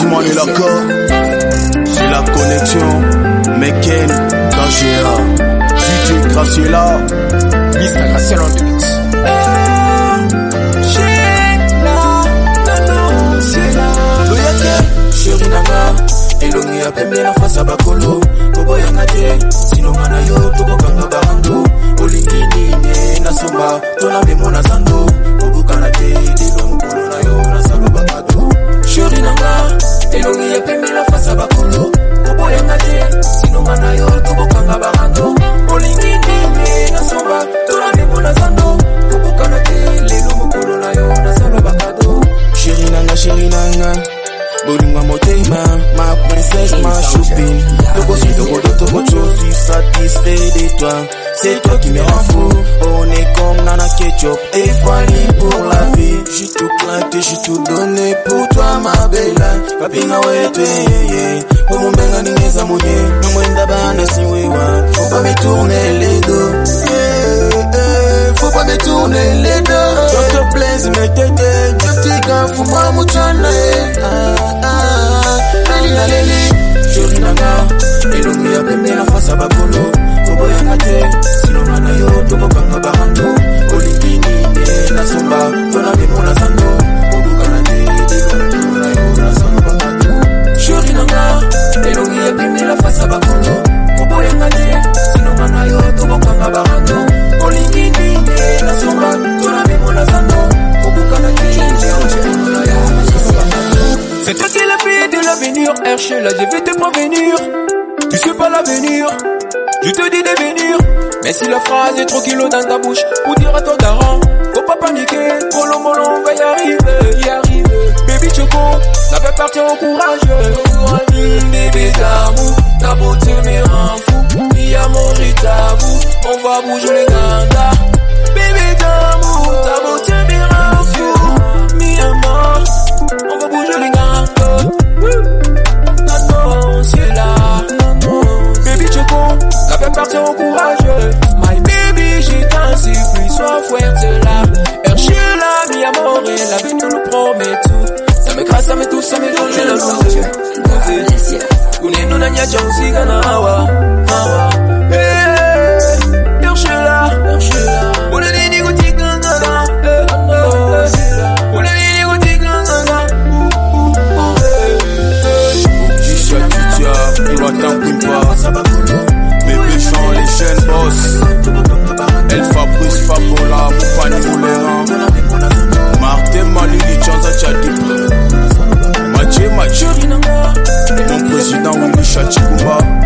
Ousmane et l'accord, c'est la connexion. Meken, KGA, DJ Graciela, Mr. Graciela on the beat. Chérie nanga, elongi ya pembe na fasa bakolo. Kobo yanga te, sinonga na yo, tobo kanga barando. Olingi nini, na somba, tona memo na zando. Kobo kana te, dilo mkolo na yo, na salo bakado. Chérie nanga, elongi ya pembe na fasa bakolo. Kobo yanga te, sinonga na yo, tobo kanga barando. Olingi nini, na somba, tona memo na zando. Kobo kana te, dilo mkolo na yo, na salo bakado. Chérie nanga. Bolingwa motema, ma princesse, ma choupine. Togo si togo, je suis satisfait de toi. C'est toi qui me rend fou. On est comme Nana Ketchup et Fanny pour la vie. J'ai tout claqué, j'ai tout donné pour toi, ma bella. Papinga wete, yeah. Pour mon benga n'ingeza mouye. N'mwenda bana si wewa. Faut pas me tourner les dos. Faut pas me tourner les dos. S'il te plaît, si me t'aider. Petit gars, fous-moi mouchana. Chérie nanga, elongi ya pembe na fasa bakolo. Kobo yanga te, sinonga na yo, tobo kanga barando. Olingi nini, na somba, tona memo na zando. Kobo kana te, dilo na yo, na salo bakado. Chérie nanga, elongi ya pembe na fasa bakolo. Kobo yanga te, sinonga na yo, tobo kanga barando. Olingi nini, na somba, tona memo na zando. Kobo kana te, dilo na yo, na salo bakado. C'est toi qui es la fille de l'avenir, Herschel, je vais te prévenir. Tu sais pas l'avenir, je te dis de venir. Mais si la phrase est trop kilo dans ta bouche, pour dire à ton daron, faut pas paniquer, mollo, on va y arriver. Baby Choco, ça fait partir au courage. Bébé d'amour, ta beauté me rend fou. Mi amour, je t'avoue, on va bouger les ganda. Bébé d'amour, ta beauté me rend fou. Mi amour, on va bouger les ganda. Non, c'est là. Baby Choco, ça fait partir au courage. My baby, j'ai un supplie, sois fuerte là. Herschela, mi amore, l'avenir nous promet tout. Ça me crasse, ça me touche, ça me donne la santé. Kunenu na nyacha usiga na hawa. Hey, Herschela. Una nini kutikanga. Una nini kutikanga. Iwatan Pimpa, Bébé Jean, les chaînes boss. El Fabrice Fabola, Moufani Moulera, Martin Malili, Chanza Chadipa, Mathieu, mon président Willy Chachibouba.